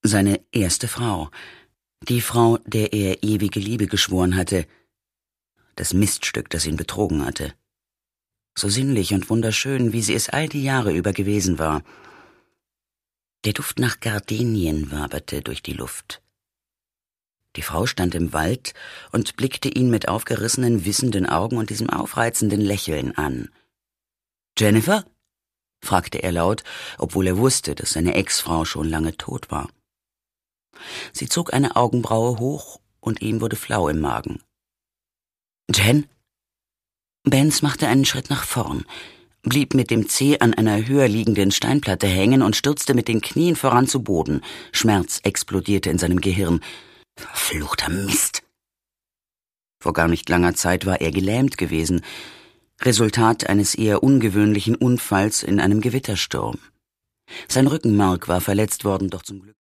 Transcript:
Seine erste Frau. Die Frau, der er ewige Liebe geschworen hatte. Das Miststück, das ihn betrogen hatte. So sinnlich und wunderschön, wie sie es all die Jahre über gewesen war. Der Duft nach Gardenien waberte durch die Luft. Die Frau stand im Wald und blickte ihn mit aufgerissenen, wissenden Augen und diesem aufreizenden Lächeln an. »Jennifer?« fragte er laut, obwohl er wusste, dass seine Ex-Frau schon lange tot war. Sie zog eine Augenbraue hoch und ihm wurde flau im Magen. »Jen?« Benz machte einen Schritt nach vorn, blieb mit dem Zeh an einer höher liegenden Steinplatte hängen und stürzte mit den Knien voran zu Boden. Schmerz explodierte in seinem Gehirn. Verfluchter Mist! Vor gar nicht langer Zeit war er gelähmt gewesen, Resultat eines eher ungewöhnlichen Unfalls in einem Gewittersturm. Sein Rückenmark war verletzt worden, doch zum Glück